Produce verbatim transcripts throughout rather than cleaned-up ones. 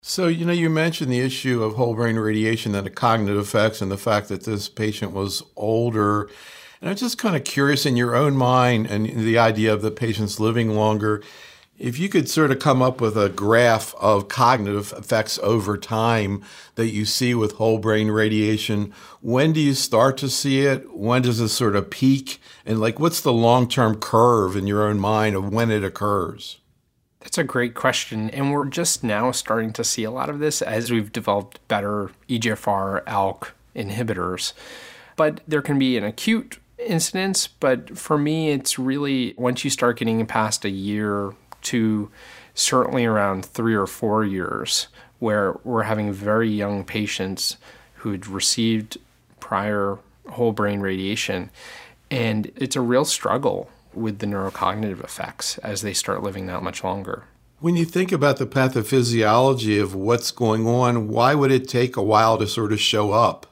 So, you know, you mentioned the issue of whole brain radiation and the cognitive effects and the fact that this patient was older. And I'm just kind of curious in your own mind and the idea of the patients living longer, if you could sort of come up with a graph of cognitive effects over time that you see with whole brain radiation, when do you start to see it? When does it sort of peak? And like, what's the long-term curve in your own mind of when it occurs? That's a great question. And we're just now starting to see a lot of this as we've developed better E G F R ALK inhibitors. But there can be an acute incidence. But for me, it's really once you start getting past a year to certainly around three or four years, where we're having very young patients who'd received prior whole brain radiation. And it's a real struggle with the neurocognitive effects as they start living that much longer. When you think about the pathophysiology of what's going on, why would it take a while to sort of show up?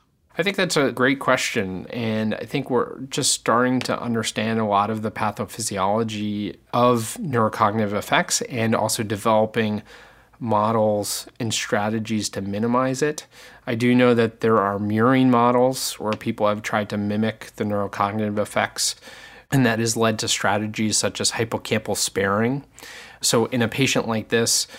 I think that's a great question, and I think we're just starting to understand a lot of the pathophysiology of neurocognitive effects and also developing models and strategies to minimize it. I do know that there are murine models where people have tried to mimic the neurocognitive effects, and that has led to strategies such as hippocampal sparing. So in a patient like this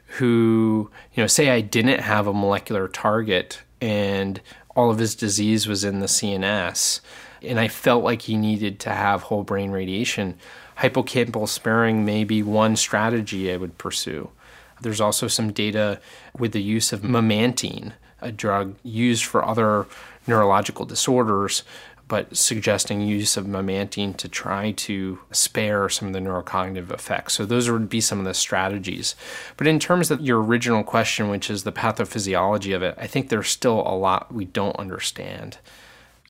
who, you know, say I didn't have a molecular target and all of his disease was in the C N S, and I felt like he needed to have whole brain radiation, hippocampal sparing may be one strategy I would pursue. There's also some data with the use of memantine, a drug used for other neurological disorders, but suggesting use of memantine to try to spare some of the neurocognitive effects. So those would be some of the strategies. But in terms of your original question, which is the pathophysiology of it, I think there's still a lot we don't understand.